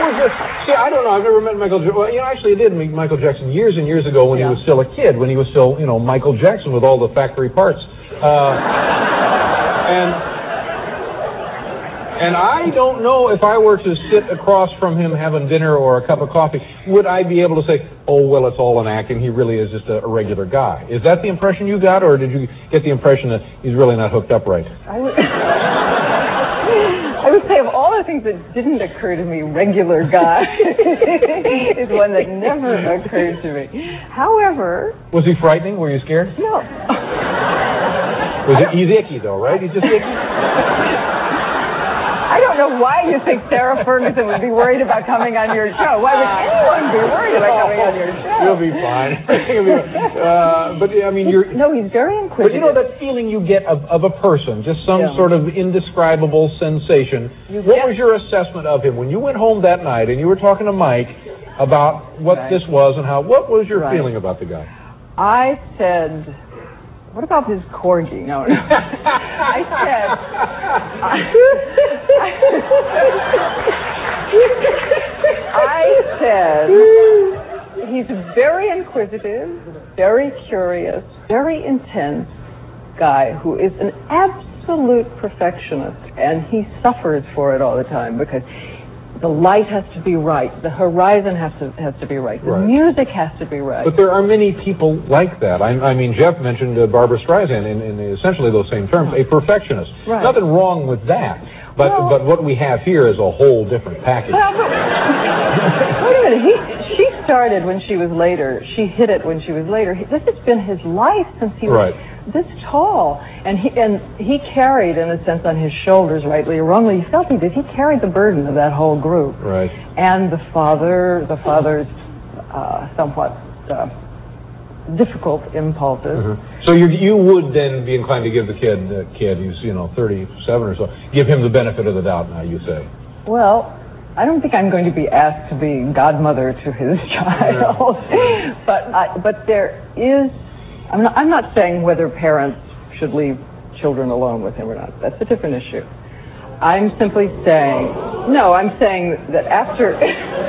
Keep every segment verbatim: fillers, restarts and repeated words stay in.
was your, see, I don't know. I've never met Michael Jackson. Well, you know, actually, I did meet Michael Jackson years and years ago when yeah. he was still a kid, when he was still, you know, Michael Jackson with all the factory parts. Uh, and and I don't know if I were to sit across from him having dinner or a cup of coffee, would I be able to say, oh, well, it's all an act and he really is just a, a regular guy? Is that the impression you got, or did you get the impression that he's really not hooked up right? I would, I would say of all the things that didn't occur to me, regular guy is one that never occurred to me. However... Was he frightening? Were you scared? No. Was it, he's icky, though, right? He's just icky? I don't know why you think Sarah Ferguson would be worried about coming on your show. Why would anyone be worried about coming on your show? You'll be fine. uh, but, I mean, you're... No, he's very inquisitive. But you know that feeling you get of, of a person, just some yeah. sort of indescribable sensation. You what get... was your assessment of him? When you went home that night and you were talking to Mike about what right. this was and how, what was your right. feeling about the guy? I said... What about his corgi? No, no. I said, I, I said, he's very inquisitive, very curious, very intense guy who is an absolute perfectionist, and he suffers for it all the time because the light has to be right. The horizon has to has to be right. The right. music has to be right. But there are many people like that. I, I mean, Jeff mentioned uh, Barbra Streisand in, in essentially those same terms, a perfectionist. Right. Nothing wrong with that. But well, but what we have here is a whole different package. Well, but, wait a minute. He, she started when she was later. She hit it when she was later. He, this has been his life since he was... Right. This tall, and he and he carried, in a sense, on his shoulders, rightly or wrongly, he felt he did. He carried the burden of that whole group. Right. And the father, the father's uh, somewhat uh, difficult impulses. Mm-hmm. So you you would then be inclined to give the kid, uh, kid, who's you know thirty-seven or so, give him the benefit of the doubt. Now you say. Well, I don't think I'm going to be asked to be godmother to his child, yeah. but I, but there is. I'm not, I'm not saying whether parents should leave children alone with him or not. That's a different issue. I'm simply saying, no, I'm saying that after,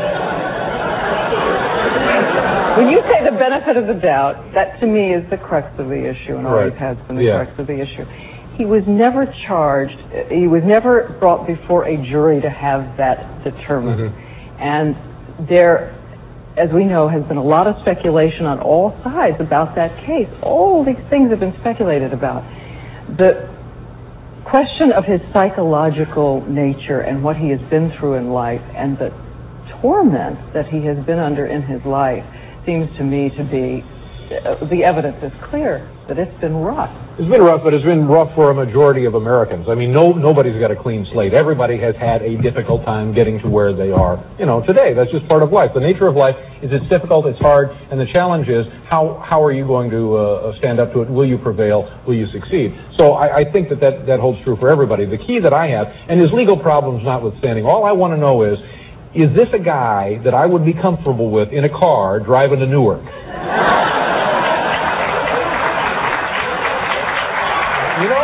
when you say the benefit of the doubt, that to me is the crux of the issue and always right. has been the yeah. crux of the issue. He was never charged, he was never brought before a jury to have that determined. Mm-hmm. And there... as we know, has been a lot of speculation on all sides about that case. All these things have been speculated about. The question of his psychological nature and what he has been through in life and the torment that he has been under in his life seems to me to be, uh, the evidence is clear that it's been rough. It's been rough, but it's been rough for a majority of Americans. I mean, no, nobody's got a clean slate. Everybody has had a difficult time getting to where they are, you know, today. That's just part of life. The nature of life is it's difficult, it's hard, and the challenge is how how are you going to uh, stand up to it? Will you prevail? Will you succeed? So I, I think that, that that holds true for everybody. The key that I have, and his legal problems notwithstanding, all I want to know is, is this a guy that I would be comfortable with in a car driving to Newark? You know,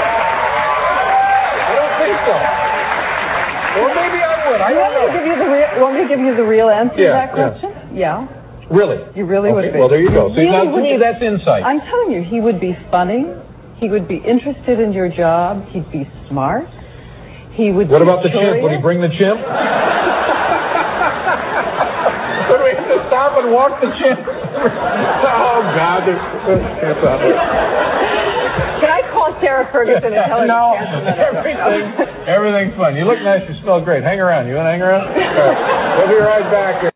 I don't think so. Or maybe I would. I don't know. Give you the real, want me to give you the real answer yeah, to that question? Yeah. yeah. Really? You really okay, would be. Well, there you go. See, really now, to me, that's insight. I'm telling you, he would be funny. He would be interested in your job. He'd be smart. He would. What be about the curious. chimp? Would he bring the chimp? Would we have to stop and walk the chimp? Oh, God. Can I call Sarah Ferguson and tell her no, to cancel that? everything, everything's fun. You look nice. You smell great. Hang around. You want to hang around? All right. We'll be right back.